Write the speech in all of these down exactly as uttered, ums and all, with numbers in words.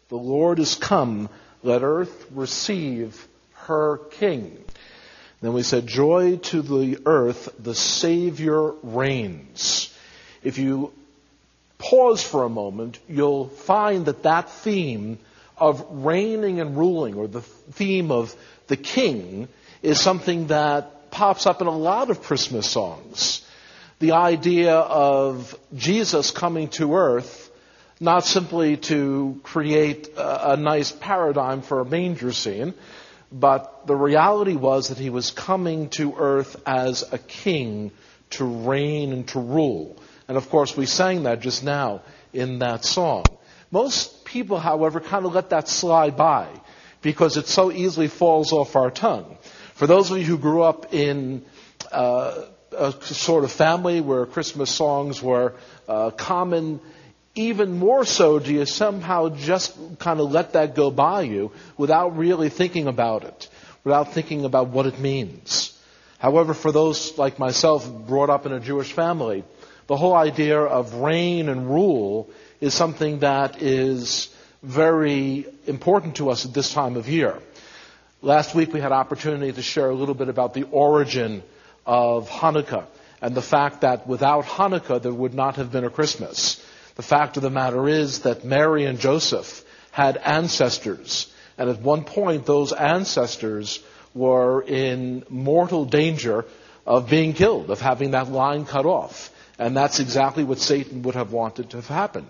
The Lord is come, let earth receive her King. Then we said, joy to the earth, the Savior reigns. If you pause for a moment, you'll find that that theme of reigning and ruling, or the theme of the King, is something that pops up in a lot of Christmas songs. The idea of Jesus coming to earth, not simply to create a, a nice paradigm for a manger scene, but the reality was that he was coming to earth as a king to reign and to rule. And of course, we sang that just now in that song. Most people, however, kind of let that slide by because it so easily falls off our tongue. For those of you who grew up in uh, a sort of family where Christmas songs were uh, common, even more so do you somehow just kind of let that go by you without really thinking about it, without thinking about what it means. However, for those like myself brought up in a Jewish family, the whole idea of reign and rule is something that is very important to us at this time of year. Last week we had opportunity to share a little bit about the origin of Hanukkah and the fact that without Hanukkah there would not have been a Christmas. The fact of the matter is that Mary and Joseph had ancestors, and at one point those ancestors were in mortal danger of being killed, of having that line cut off. And that's exactly what Satan would have wanted to have happen.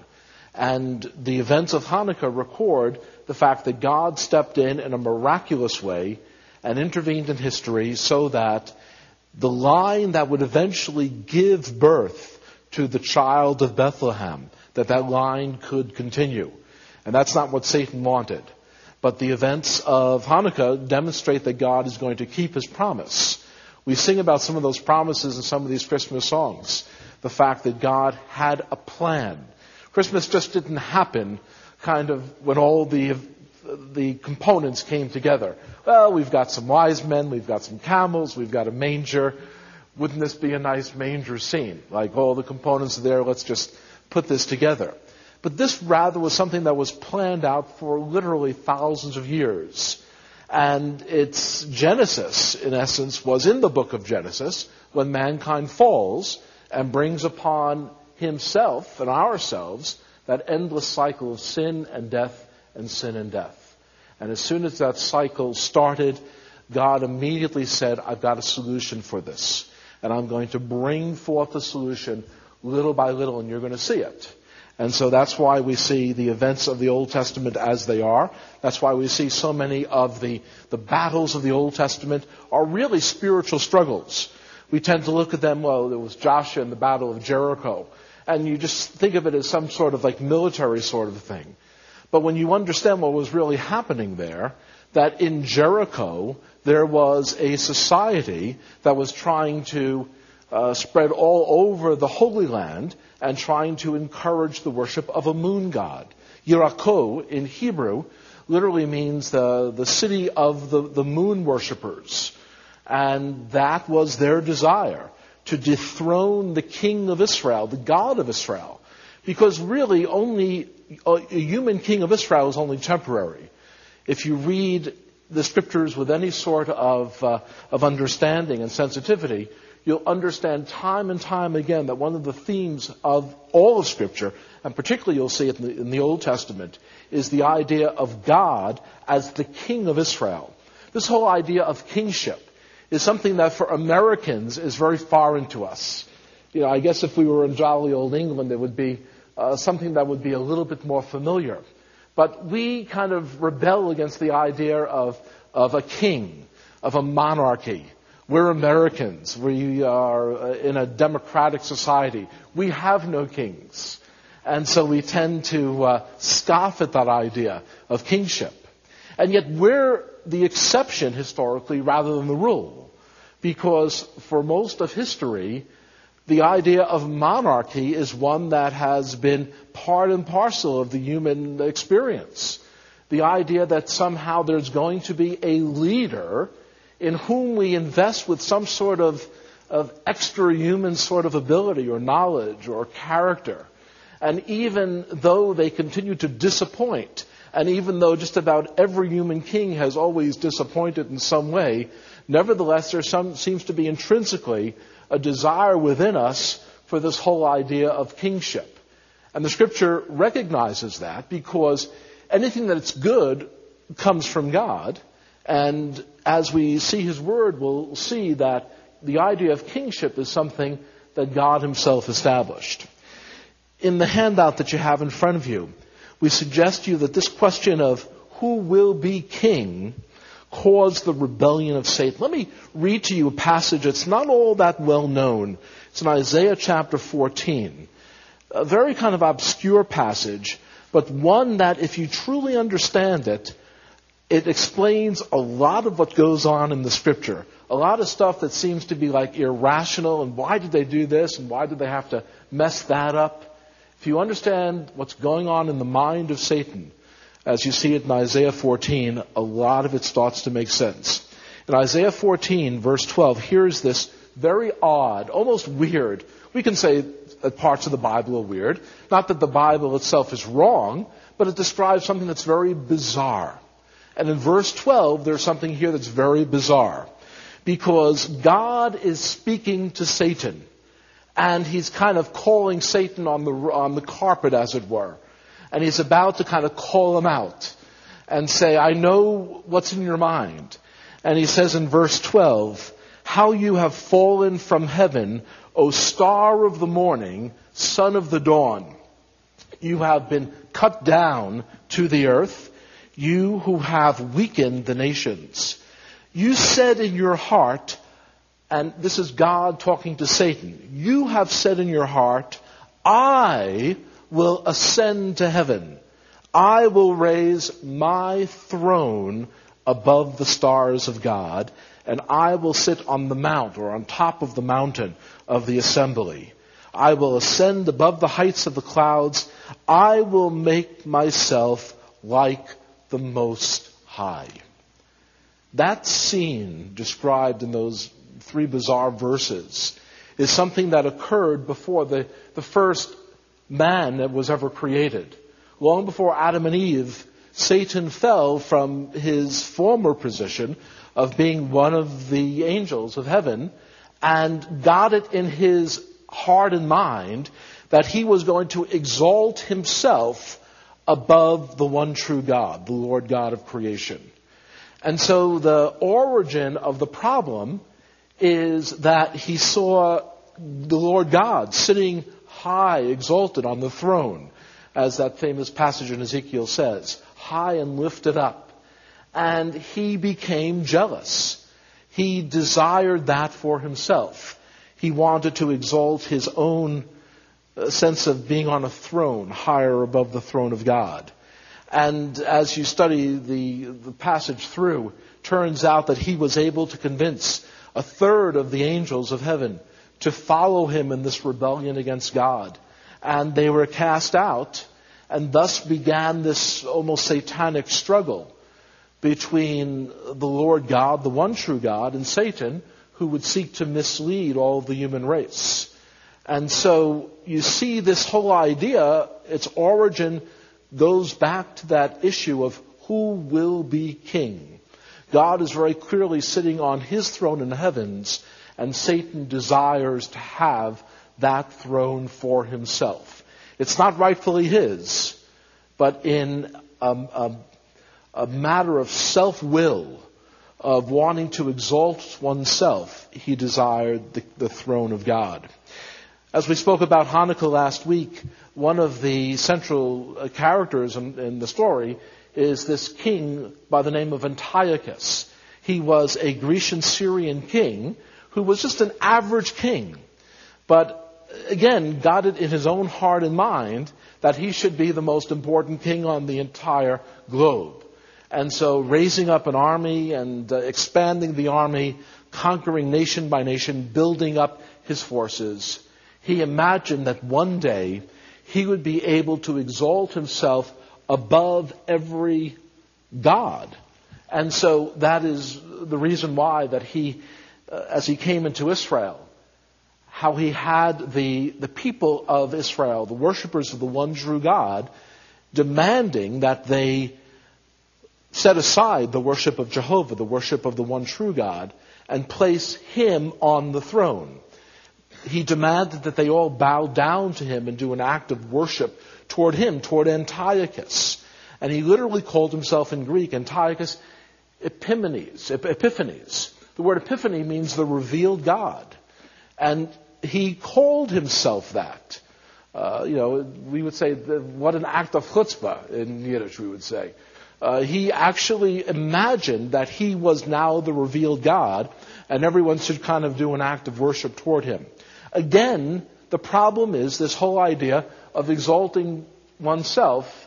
And the events of Hanukkah record the fact that God stepped in in a miraculous way and intervened in history so that the line that would eventually give birth to the child of Bethlehem, that that line could continue. And that's not what Satan wanted. But the events of Hanukkah demonstrate that God is going to keep his promise. We sing about some of those promises in some of these Christmas songs. The fact that God had a plan. Christmas just didn't happen kind of when all the the components came together. Well, we've got some wise men, we've got some camels, we've got a manger. Wouldn't this be a nice manger scene? Like all the components are there, let's just put this together. But this rather was something that was planned out for literally thousands of years. And its genesis, in essence, was in the book of Genesis, when mankind falls and brings upon himself and ourselves that endless cycle of sin and death and sin and death. And as soon as that cycle started, God immediately said, I've got a solution for this. And I'm going to bring forth the solution little by little, and you're going to see it. And so that's why we see the events of the Old Testament as they are. That's why we see so many of the, the battles of the Old Testament are really spiritual struggles. We tend to look at them, well, there was Joshua and the Battle of Jericho. And you just think of it as some sort of like military sort of thing. But when you understand what was really happening there, that in Jericho there was a society that was trying to uh, spread all over the Holy Land and trying to encourage the worship of a moon god. Yirako in Hebrew literally means the, the city of the, the moon worshippers. And that was their desire, to dethrone the king of Israel, the God of Israel. Because really only a, a human king of Israel is only temporary. If you read the scriptures with any sort of, uh, of understanding and sensitivity, you'll understand time and time again that one of the themes of all of Scripture, and particularly you'll see it in the, in the Old Testament, is the idea of God as the king of Israel. This whole idea of kingship is something that for Americans is very foreign to us. You know, I guess if we were in jolly old England, it would be uh, something that would be a little bit more familiar. But we kind of rebel against the idea of, of a king, of a monarchy. We're Americans. We are in a democratic society. We have no kings. And so we tend to uh, scoff at that idea of kingship. And yet we're the exception historically rather than the rule. Because for most of history, the idea of monarchy is one that has been part and parcel of the human experience. The idea that somehow there's going to be a leader in whom we invest with some sort of, of extra human sort of ability or knowledge or character. And even though they continue to disappoint And even though just about every human king has always disappointed in some way, nevertheless there some, seems to be intrinsically a desire within us for this whole idea of kingship. And the Scripture recognizes that because anything that's good comes from God. And as we see His Word, we'll see that the idea of kingship is something that God Himself established. In the handout that you have in front of you, we suggest to you that this question of who will be king caused the rebellion of Satan. Let me read to you a passage that's not all that well known. It's in Isaiah chapter fourteen. A very kind of obscure passage, but one that if you truly understand it, it explains a lot of what goes on in the Scripture. A lot of stuff that seems to be like irrational, and why did they do this, and why did they have to mess that up? If you understand what's going on in the mind of Satan, as you see it in Isaiah fourteen, a lot of it starts to make sense. In Isaiah fourteen, verse twelve, here's this very odd, almost weird. We can say that parts of the Bible are weird. Not that the Bible itself is wrong, but it describes something that's very bizarre. And in verse twelve, there's something here that's very bizarre. Because God is speaking to Satan. And He's kind of calling Satan on the on the carpet, as it were. And He's about to kind of call him out and say, I know what's in your mind. And He says in verse twelve, how you have fallen from heaven, O star of the morning, son of the dawn. You have been cut down to the earth, you who have weakened the nations. You said in your heart, and this is God talking to Satan, you have said in your heart, I will ascend to heaven. I will raise my throne above the stars of God, and I will sit on the mount, or on top of the mountain of the assembly. I will ascend above the heights of the clouds. I will make myself like the Most High. That scene described in those three bizarre verses is something that occurred before the, the first man that was ever created. Long before Adam and Eve, Satan fell from his former position of being one of the angels of heaven and got it in his heart and mind that he was going to exalt himself above the one true God, the Lord God of creation. And so the origin of the problem is that he saw the Lord God sitting high, exalted on the throne, as that famous passage in Ezekiel says, high and lifted up. And he became jealous. He desired that for himself. He wanted to exalt his own sense of being on a throne, higher above the throne of God. And as you study the, the passage through, turns out that he was able to convince a third of the angels of heaven to follow him in this rebellion against God. And they were cast out, and thus began this almost satanic struggle between the Lord God, the one true God, and Satan, who would seek to mislead all of the human race. And so you see this whole idea, its origin goes back to that issue of who will be king. God is very clearly sitting on His throne in the heavens, and Satan desires to have that throne for himself. It's not rightfully his, but in a, a, a matter of self-will, of wanting to exalt oneself, he desired the, the throne of God. As we spoke about Hanukkah last week, one of the central characters in, in the story is this king by the name of Antiochus. He was a Grecian-Syrian king who was just an average king. But again, got it in his own heart and mind that he should be the most important king on the entire globe. And so raising up an army and uh, expanding the army, conquering nation by nation, building up his forces, he imagined that one day he would be able to exalt himself above every god. And so that is the reason why that he, uh, as he came into Israel, how he had the, the people of Israel, the worshipers of the one true God, demanding that they set aside the worship of Jehovah, the worship of the one true God, and place him on the throne. He demanded that they all bow down to him and do an act of worship toward him, toward Antiochus. And he literally called himself in Greek, Antiochus Epiphanes. Epiphanes. The word epiphany means the revealed God. And he called himself that. Uh, you know, we would say, what an act of chutzpah in Yiddish, we would say. Uh, he actually imagined that he was now the revealed God, and everyone should kind of do an act of worship toward him. Again, the problem is this whole idea of exalting oneself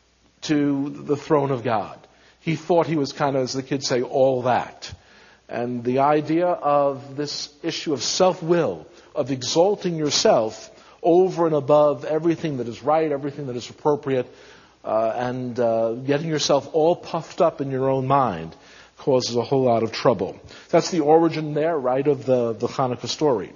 to the throne of God. He thought he was kind of, as the kids say, all that. And the idea of this issue of self-will, of exalting yourself over and above everything that is right, everything that is appropriate, uh, and uh, getting yourself all puffed up in your own mind causes a whole lot of trouble. That's the origin there, right, of the, the Hanukkah story.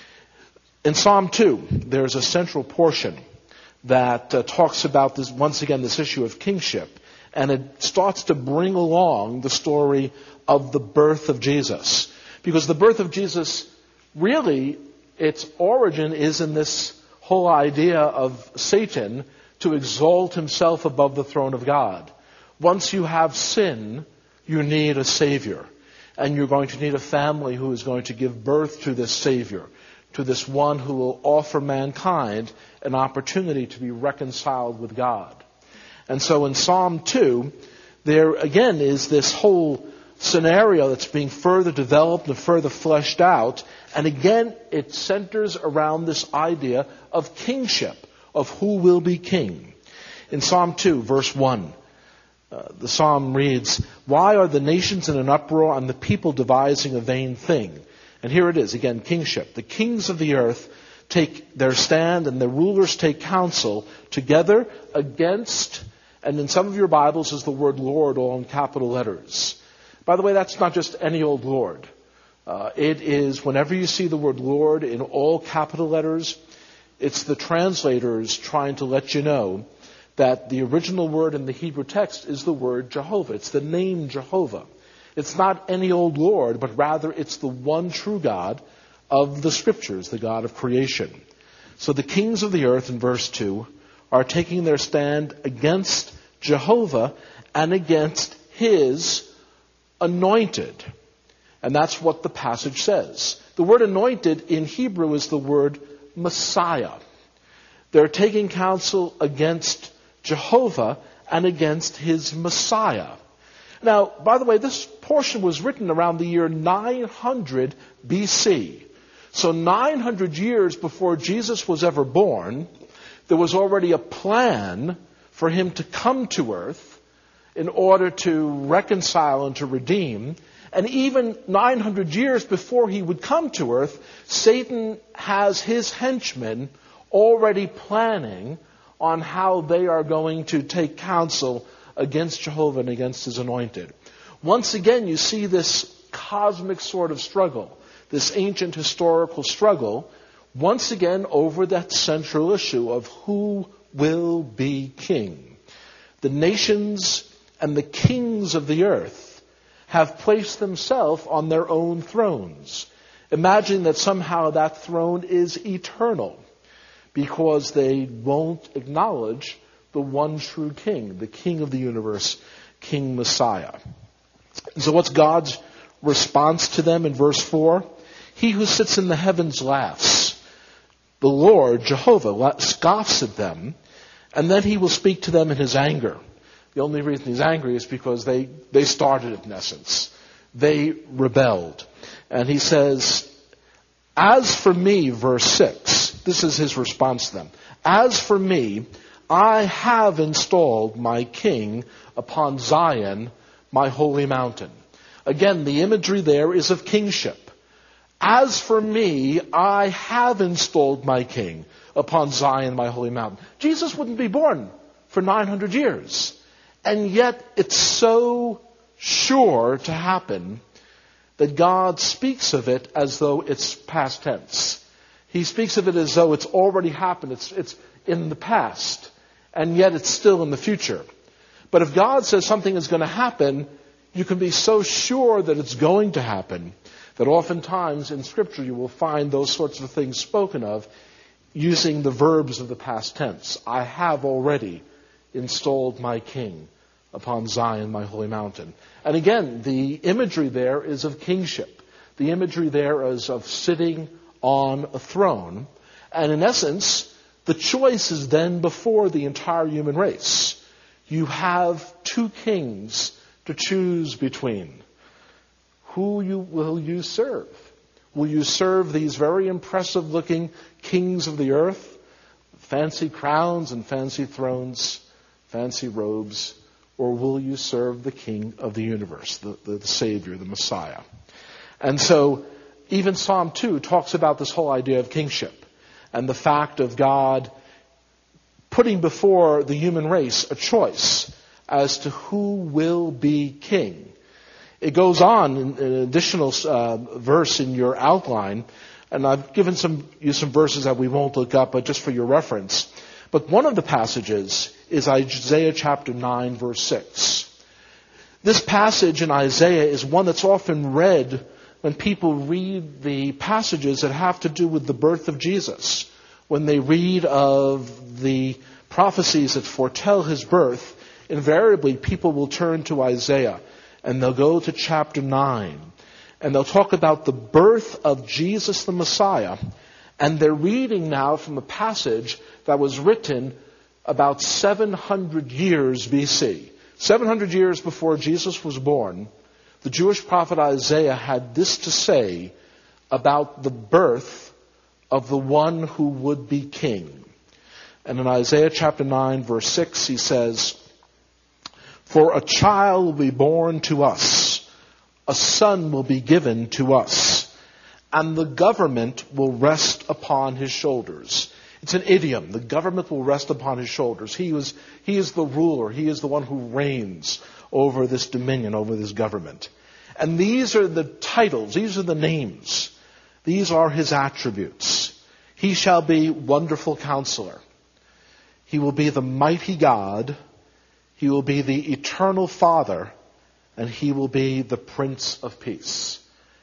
In Psalm two, there's a central portion that uh, talks about this, once again, this issue of kingship. And it starts to bring along the story of the birth of Jesus. Because the birth of Jesus, really, its origin is in this whole idea of Satan to exalt himself above the throne of God. Once you have sin, you need a Savior. And you're going to need a family who is going to give birth to this Savior, to this one who will offer mankind an opportunity to be reconciled with God. And so in Psalm two, there again is this whole scenario that's being further developed and further fleshed out. And again, it centers around this idea of kingship, of who will be king. In Psalm two, verse one, uh, the psalm reads, "Why are the nations in an uproar and the people devising a vain thing?" And here it is, again, kingship. "The kings of the earth take their stand and the rulers take counsel together against," and in some of your Bibles is the word Lord all in capital letters. By the way, that's not just any old Lord. Uh, it is, whenever you see the word Lord in all capital letters, it's the translators trying to let you know that the original word in the Hebrew text is the word Jehovah. It's the name Jehovah. It's not any old Lord, but rather it's the one true God of the Scriptures, the God of creation. So the kings of the earth, in verse two, are taking their stand against Jehovah and against his anointed. And that's what the passage says. The word anointed in Hebrew is the word Messiah. They're taking counsel against Jehovah and against his Messiah. Now, by the way, this portion was written around the year nine hundred B C. So nine hundred years before Jesus was ever born, there was already a plan for him to come to earth in order to reconcile and to redeem. And even nine hundred years before he would come to earth, Satan has his henchmen already planning on how they are going to take counsel against Jehovah and against his anointed. Once again, you see this cosmic sort of struggle, this ancient historical struggle, once again over that central issue of who will be king. The nations and the kings of the earth have placed themselves on their own thrones, imagining that somehow that throne is eternal, because they won't acknowledge the one true king, the king of the universe, King Messiah. And so what's God's response to them in verse four? "He who sits in the heavens laughs. The Lord, Jehovah, scoffs at them, and then he will speak to them in his anger." The only reason he's angry is because they, they started it, in essence. They rebelled. And he says, "As for me," verse six, this is his response to them. "As for me, I have installed my king upon Zion, my holy mountain." Again, the imagery there is of kingship. As for me, I have installed my king upon Zion, my holy mountain. Jesus wouldn't be born for nine hundred years. And yet it's so sure to happen that God speaks of it as though it's past tense. He speaks of it as though it's already happened. It's, it's in the past. And yet it's still in the future. But if God says something is going to happen, you can be so sure that it's going to happen that oftentimes in Scripture you will find those sorts of things spoken of using the verbs of the past tense. I have already installed my king upon Zion, my holy mountain. And again, the imagery there is of kingship. The imagery there is of sitting on a throne. And in essence, the choice is then before the entire human race. You have two kings to choose between. Who you, will you serve? Will you serve these very impressive looking kings of the earth? Fancy crowns and fancy thrones, fancy robes. Or will you serve the King of the universe, the, the, the Savior, the Messiah? And so even Psalm two talks about this whole idea of kingship and the fact of God putting before the human race a choice as to who will be king. It goes on in an additional uh, verse in your outline, and I've given some you some verses that we won't look up, but just for your reference. But one of the passages is Isaiah chapter nine, verse six. This passage in Isaiah is one that's often read when people read the passages that have to do with the birth of Jesus. When they read of the prophecies that foretell his birth, invariably people will turn to Isaiah and they'll go to chapter nine and they'll talk about the birth of Jesus the Messiah. And they're reading now from a passage that was written about seven hundred years B C. seven hundred years before Jesus was born, the Jewish prophet Isaiah had this to say about the birth of the one who would be king. And in Isaiah chapter nine, verse six, he says, "For a child will be born to us, a son will be given to us, and the government will rest upon his shoulders." It's an idiom. The government will rest upon his shoulders. He is, he is the ruler. He is the one who reigns over this dominion, over this government. And these are the titles. These are the names. These are his attributes. He shall be Wonderful Counselor. He will be the Mighty God. He will be the Eternal Father. And he will be the Prince of Peace.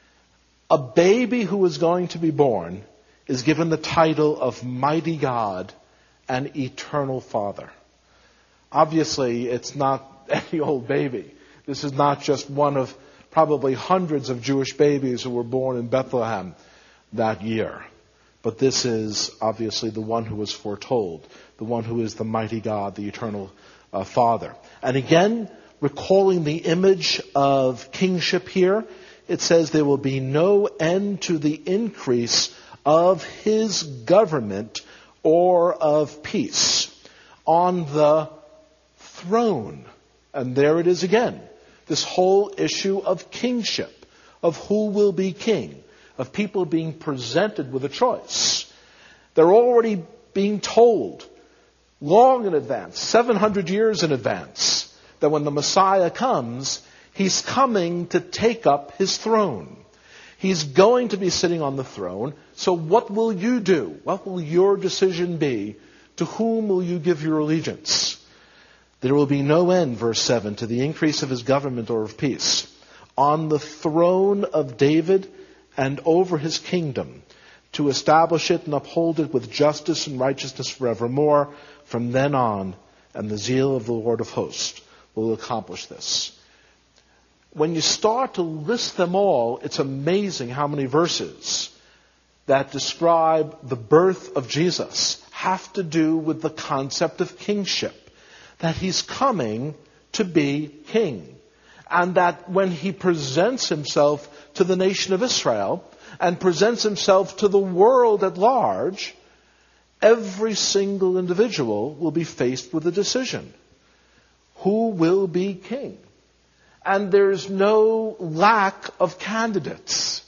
A baby who is going to be born is given the title of Mighty God and Eternal Father. Obviously, it's not any old baby. This is not just one of probably hundreds of Jewish babies who were born in Bethlehem that year. But this is obviously the one who was foretold, the one who is the Mighty God, the Eternal uh, Father. And again, recalling the image of kingship here, it says there will be no end to the increase of his government or of peace on the throne. And there it is again. This whole issue of kingship, of who will be king, of people being presented with a choice. They're already being told long in advance, seven hundred years in advance, that when the Messiah comes, he's coming to take up his throne. He's going to be sitting on the throne. So what will you do? What will your decision be? To whom will you give your allegiance? There will be no end, verse seven, to the increase of his government or of peace, on the throne of David and over his kingdom, to establish it and uphold it with justice and righteousness forevermore, from then on, and the zeal of the Lord of hosts will accomplish this. When you start to list them all, it's amazing how many verses that describe the birth of Jesus have to do with the concept of kingship. That he's coming to be king. And that when he presents himself to the nation of Israel and presents himself to the world at large, every single individual will be faced with a decision. Who will be king? And there's no lack of candidates.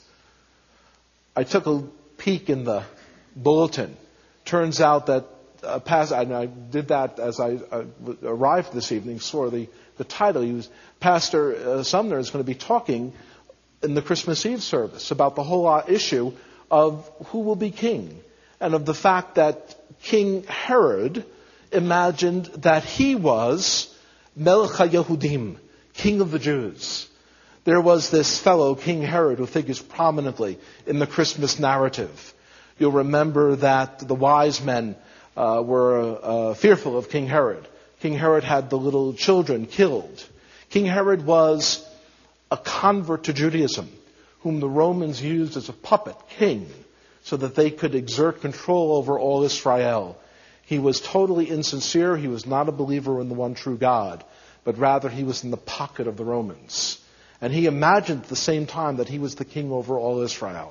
I took a peek in the bulletin. Turns out that uh, past, and I did that as I uh, arrived this evening, saw the, the title. He was, Pastor uh, Sumner is going to be talking in the Christmas Eve service about the whole uh, issue of who will be king, and of the fact that King Herod imagined that he was Melech HaYehudim, King of the Jews. There was this fellow, King Herod, who figures prominently in the Christmas narrative. You'll remember that the wise men uh, were uh, fearful of King Herod. King Herod had the little children killed. King Herod was a convert to Judaism, whom the Romans used as a puppet king so that they could exert control over all Israel. He was totally insincere. He was not a believer in the one true God, but rather he was in the pocket of the Romans. And he imagined at the same time that he was the king over all Israel.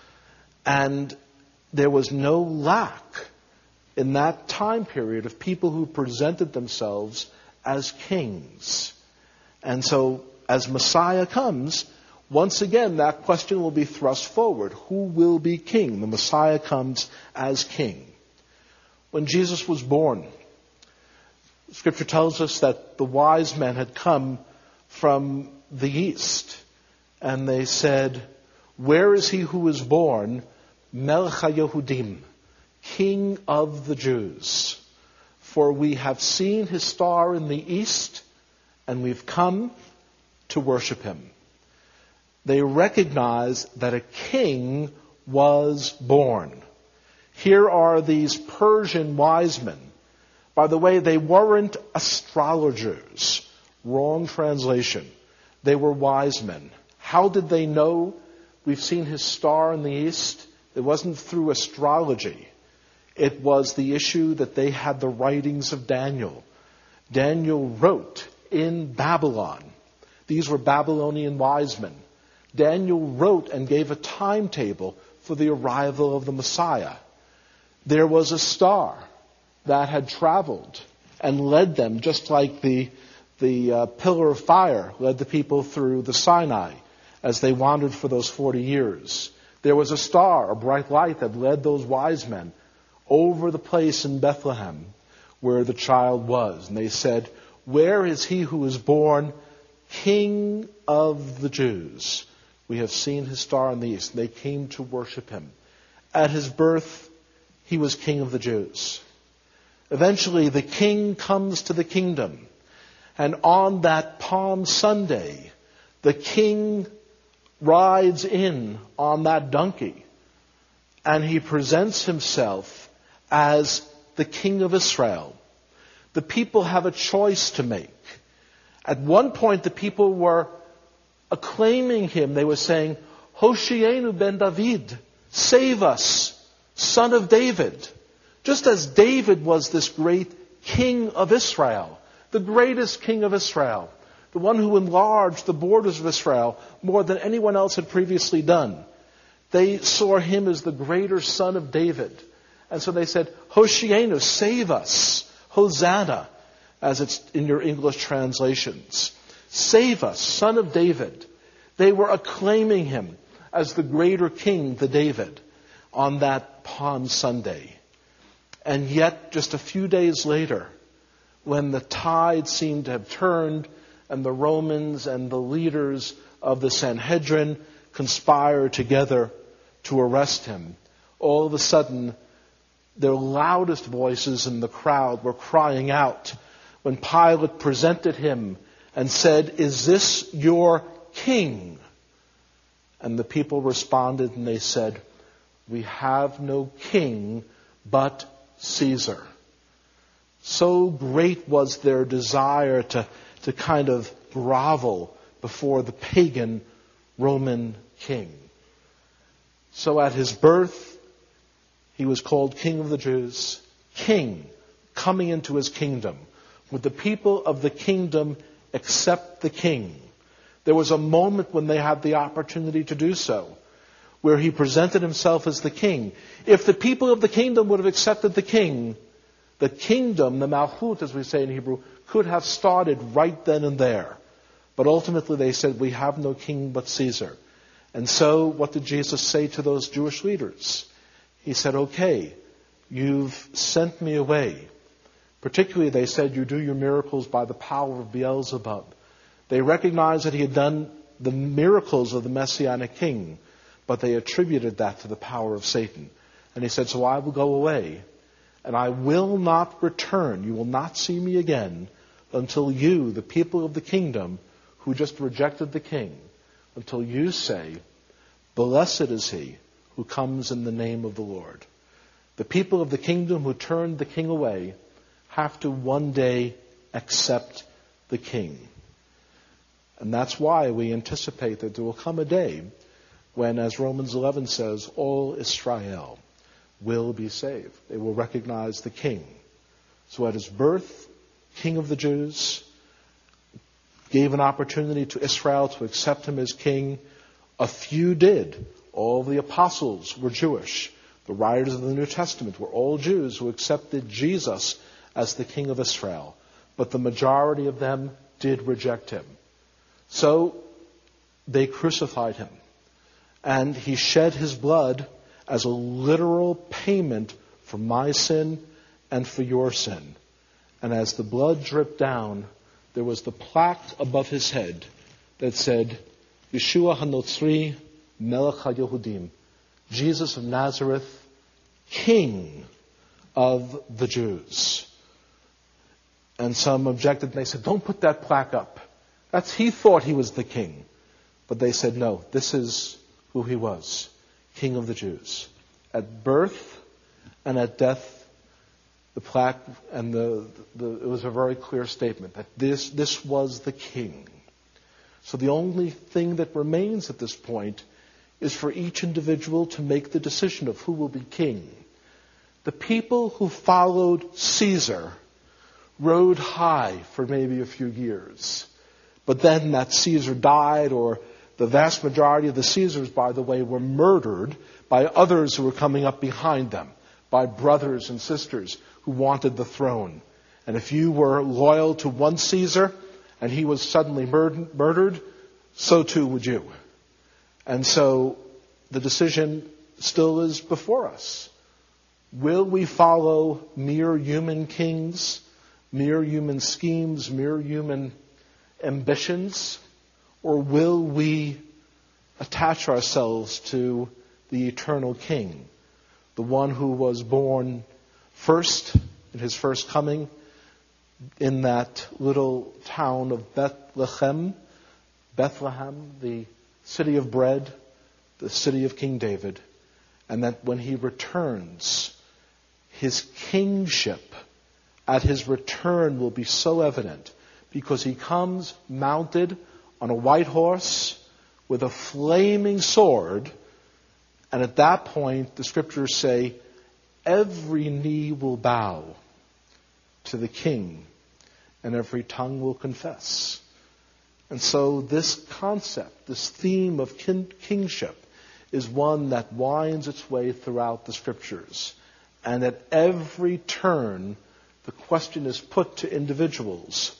And there was no lack in that time period of people who presented themselves as kings. And so as Messiah comes, once again that question will be thrust forward. Who will be king? The Messiah comes as king. When Jesus was born, Scripture tells us that the wise men had come from the east, and they said, "Where is he who is born, Melech HaYehudim, King of the Jews? For we have seen his star in the east, and we've come to worship him." They recognized that a king was born. Here are these Persian wise men. By the way, they weren't astrologers. Wrong translation. They were wise men. How did they know we've seen his star in the east? It wasn't through astrology. It was the issue that they had the writings of Daniel. Daniel wrote in Babylon. These were Babylonian wise men. Daniel wrote and gave a timetable for the arrival of the Messiah. There was a star that had traveled and led them, just like the The uh, pillar of fire led the people through the Sinai as they wandered for those forty years. There was a star, a bright light, that led those wise men over the place in Bethlehem where the child was. And they said, "Where is he who is born, King of the Jews? We have seen his star in the east." And they came to worship him. At his birth, he was King of the Jews. Eventually, the king comes to the kingdom. And on that Palm Sunday, the king rides in on that donkey. And he presents himself as the King of Israel. The people have a choice to make. At one point, the people were acclaiming him. They were saying, "Hoshienu ben David, save us, son of David." Just as David was this great king of Israel, the greatest king of Israel, the one who enlarged the borders of Israel more than anyone else had previously done. They saw him as the greater son of David. And so they said, "Hoshienu, save us. Hosanna," as it's in your English translations. "Save us, son of David." They were acclaiming him as the greater king, the David, on that Palm Sunday. And yet, just a few days later, when the tide seemed to have turned and the Romans and the leaders of the Sanhedrin conspired together to arrest him, all of a sudden, their loudest voices in the crowd were crying out when Pilate presented him and said, "Is this your king?" And the people responded and they said, "We have no king but Caesar." So great was their desire to, to kind of grovel before the pagan Roman king. So at his birth, he was called King of the Jews, king, coming into his kingdom. Would the people of the kingdom accept the king? There was a moment when they had the opportunity to do so, where he presented himself as the king. If the people of the kingdom would have accepted the king, the kingdom, the Malchut, as we say in Hebrew, could have started right then and there. But ultimately they said, "We have no king but Caesar." And so what did Jesus say to those Jewish leaders? He said, "Okay, you've sent me away." Particularly they said, "You do your miracles by the power of Beelzebub." They recognized that he had done the miracles of the Messianic king, but they attributed that to the power of Satan. And he said, "So I will go away, and I will not return. You will not see me again until you, the people of the kingdom, who just rejected the king, until you say, blessed is he who comes in the name of the Lord. The people of the kingdom who turned the king away have to one day accept the king. And that's why we anticipate that there will come a day when, as Romans eleven says, all Israel will be saved. They will recognize the king. So at his birth, King of the Jews, gave an opportunity to Israel to accept him as king. A few did. All the apostles were Jewish. The writers of the New Testament were all Jews who accepted Jesus as the king of Israel. But the majority of them did reject him. So they crucified him. And he shed his blood as a literal payment for my sin and for your sin. And as the blood dripped down, there was the plaque above his head that said, Yeshua HaNotzri Melech HaYehudim, Jesus of Nazareth, King of the Jews. And some objected, and they said, don't put that plaque up. That's, he thought he was the king. But they said, no, this is who he was, King of the Jews. At birth and at death, the plaque and the, the it was a very clear statement that this this was the king. So the only thing that remains at this point is for each individual to make the decision of who will be king. The people who followed Caesar rode high for maybe a few years. But then that Caesar died, or the vast majority of the Caesars, by the way, were murdered by others who were coming up behind them, by brothers and sisters who wanted the throne. And if you were loyal to one Caesar and he was suddenly mur- murdered, so too would you. And so the decision still is before us. Will we follow mere human kings, mere human schemes, mere human ambitions? Or will we attach ourselves to the eternal King, the one who was born first, in his first coming, in that little town of Bethlehem, Bethlehem, the city of bread, the city of King David, and that when he returns, his kingship at his return will be so evident, because he comes mounted on a white horse with a flaming sword, and at that point, the scriptures say, every knee will bow to the king, and every tongue will confess. And so this concept, this theme of kin- kingship, is one that winds its way throughout the scriptures. And at every turn, the question is put to individuals.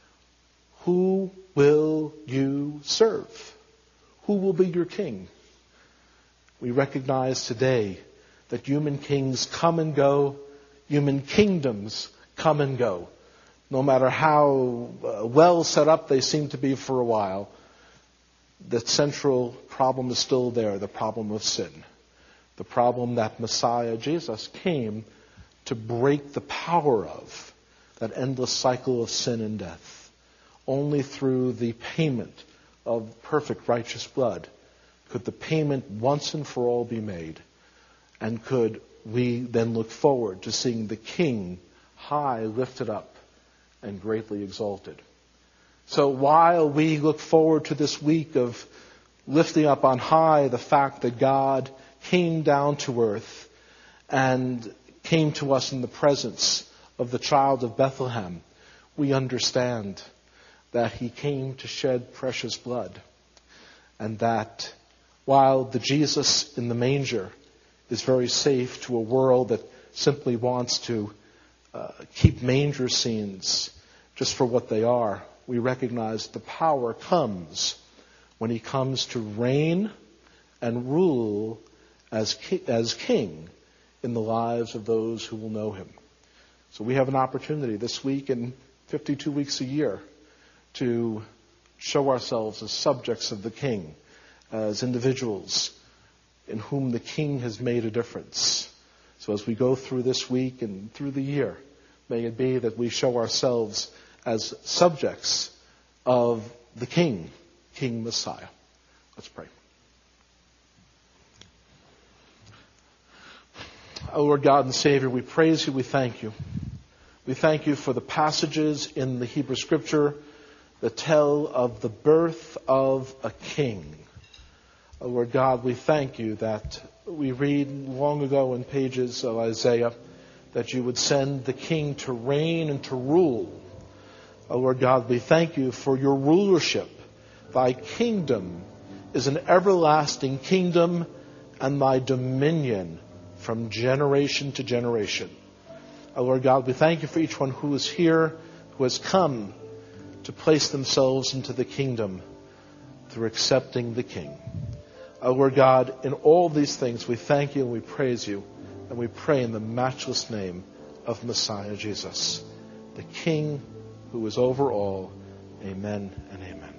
Who will you serve? Who will be your king? We recognize today that human kings come and go, human kingdoms come and go. No matter how uh, well set up they seem to be for a while, the central problem is still there, the problem of sin. The problem that Messiah Jesus came to break the power of, that endless cycle of sin and death. Only through the payment of perfect righteous blood could the payment once and for all be made. And could we then look forward to seeing the King high lifted up and greatly exalted. So while we look forward to this week of lifting up on high the fact that God came down to earth and came to us in the presence of the child of Bethlehem, we understand that he came to shed precious blood, and that while the Jesus in the manger is very safe to a world that simply wants to uh, keep manger scenes just for what they are, we recognize the power comes when he comes to reign and rule as ki- as king in the lives of those who will know him. So we have an opportunity this week and fifty-two weeks a year to show ourselves as subjects of the King, as individuals in whom the King has made a difference. So as we go through this week and through the year, may it be that we show ourselves as subjects of the King, King Messiah. Let's pray. Oh, Lord God and Savior, we praise you, we thank you. We thank you for the passages in the Hebrew Scripture that tell of the birth of a king. Oh, Lord God, we thank you that we read long ago in pages of Isaiah that you would send the king to reign and to rule. Oh, Lord God, we thank you for your rulership. Thy kingdom is an everlasting kingdom, and thy dominion from generation to generation. Oh, Lord God, we thank you for each one who is here, who has come to place themselves into the kingdom through accepting the King. Oh, Lord God, in all these things we thank you and we praise you, and we pray in the matchless name of Messiah Jesus, the King who is over all. Amen and amen.